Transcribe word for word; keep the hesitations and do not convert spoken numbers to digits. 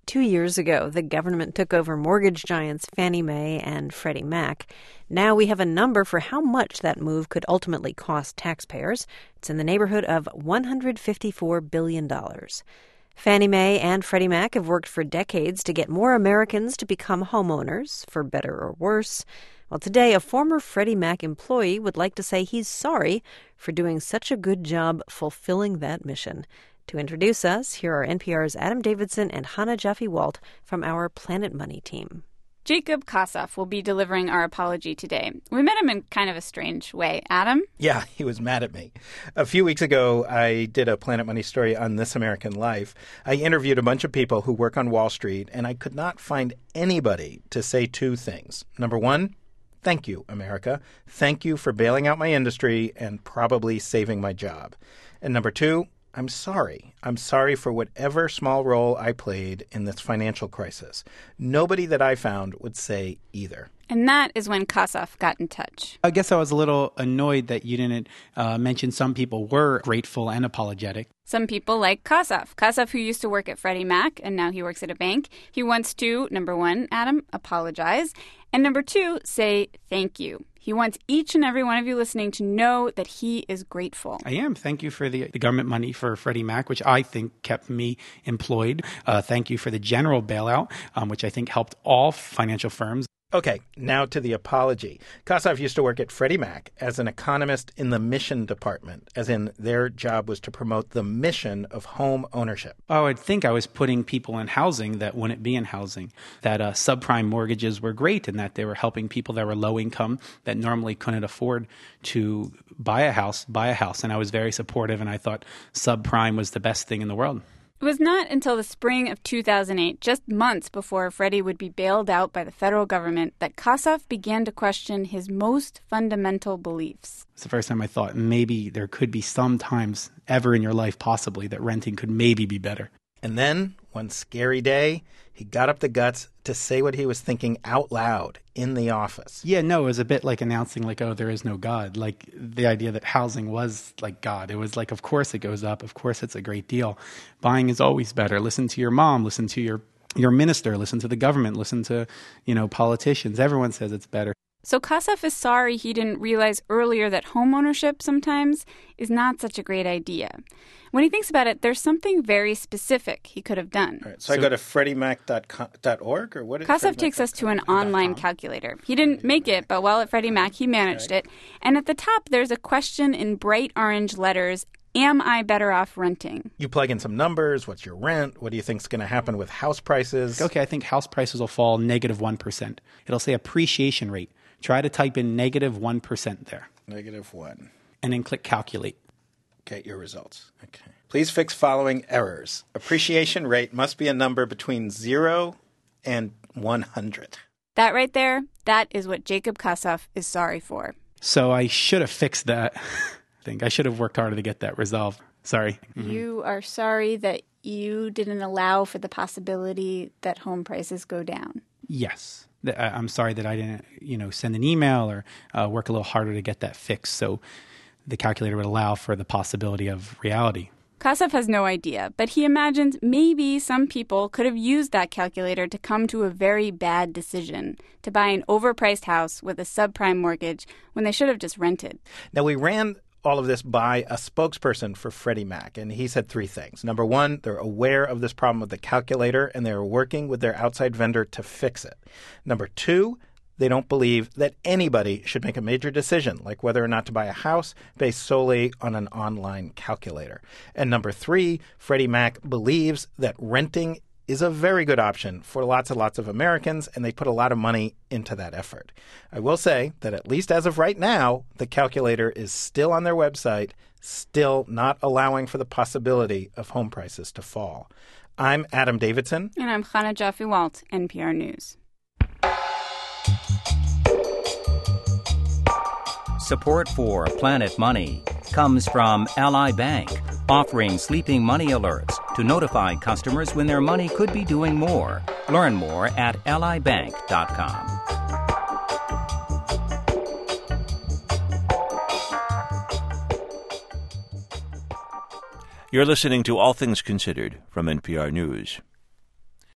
two years ago, the government took over mortgage giants Fannie Mae and Freddie Mac. Now we have a number for how much that move could ultimately cost taxpayers. It's in the neighborhood of one hundred fifty-four billion dollars. Fannie Mae and Freddie Mac have worked for decades to get more Americans to become homeowners, for better or worse. Well, today, a former Freddie Mac employee would like to say he's sorry for doing such a good job fulfilling that mission. To introduce us, here are N P R's Adam Davidson and Hannah Jaffe-Walt from our Planet Money team. Jacob Kossoff will be delivering our apology today. We met him in kind of a strange way. Adam? Yeah, he was mad at me. A few weeks ago, I did a Planet Money story on This American Life. I interviewed a bunch of people who work on Wall Street, and I could not find anybody to say two things. Number one, thank you, America. Thank you for bailing out my industry and probably saving my job. And number two, I'm sorry. I'm sorry for whatever small role I played in this financial crisis. Nobody that I found would say either. And that is when Kossoff got in touch. I guess I was a little annoyed that you didn't uh, mention some people were grateful and apologetic. Some people like Kossoff. Kossoff, who used to work at Freddie Mac, and now he works at a bank. He wants to, number one, Adam, apologize. And number two, say thank you. He wants each and every one of you listening to know that he is grateful. I am. Thank you for the, the government money for Freddie Mac, which I think kept me employed. Uh, thank you for the general bailout, um, which I think helped all financial firms. Okay, now to the apology. Kossoff used to work at Freddie Mac as an economist in the mission department, as in their job was to promote the mission of home ownership. Oh, I'd think I was putting people in housing that wouldn't be in housing, that uh, subprime mortgages were great and that they were helping people that were low income that normally couldn't afford to buy a house, buy a house. And I was very supportive, and I thought subprime was the best thing in the world. It was not until the spring of two thousand eight, just months before Freddie would be bailed out by the federal government, that Kossoff began to question his most fundamental beliefs. It's the first time I thought maybe there could be some times ever in your life possibly that renting could maybe be better. And then, one scary day, he got up the guts to say what he was thinking out loud in the office. Yeah, no, it was a bit like announcing like, oh, there is no God. Like the idea that housing was like God. It was like, of course it goes up. Of course it's a great deal. Buying is always better. Listen to your mom. Listen to your, your minister. Listen to the government. Listen to, you know, politicians. Everyone says it's better. So Kossoff is sorry he didn't realize earlier that homeownership sometimes is not such a great idea. When he thinks about it, there's something very specific he could have done. All right, so, so I go to freddie mac dot org or what is Kossoff takes us to an online calculator. He didn't make it, but while at Freddie Mac, he managed it. And at the top, there's a question in bright orange letters: am I better off renting? You plug in some numbers. What's your rent? What do you think is going to happen with house prices? Okay, I think house prices will fall negative one percent. It'll say appreciation rate. Try to type in negative one percent there. Negative one. And then click calculate. Get your results. Okay. Please fix following errors. Appreciation rate must be a number between zero and one hundred. That right there, that is what Jacob Kossoff is sorry for. So I should have fixed that. I think I should have worked harder to get that resolved. Sorry. Mm-hmm. You are sorry that you didn't allow for the possibility that home prices go down. Yes. I'm sorry that I didn't, you know, send an email or uh, work a little harder to get that fixed so the calculator would allow for the possibility of reality. Kossoff has no idea, but he imagines maybe some people could have used that calculator to come to a very bad decision, to buy an overpriced house with a subprime mortgage when they should have just rented. Now, we ran all of this by a spokesperson for Freddie Mac, and he said three things. Number one, they're aware of this problem with the calculator, and they're working with their outside vendor to fix it. Number two, they don't believe that anybody should make a major decision, like whether or not to buy a house, based solely on an online calculator. And number three, Freddie Mac believes that renting is a very good option for lots and lots of Americans, and they put a lot of money into that effort. I will say that at least as of right now, the calculator is still on their website, still not allowing for the possibility of home prices to fall. I'm Adam Davidson. And I'm Hannah Jaffe-Walt, N P R News. Support for Planet Money comes from Ally Bank, offering sleeping money alerts to notify customers when their money could be doing more. Learn more at ally bank dot com. You're listening to All Things Considered from N P R News.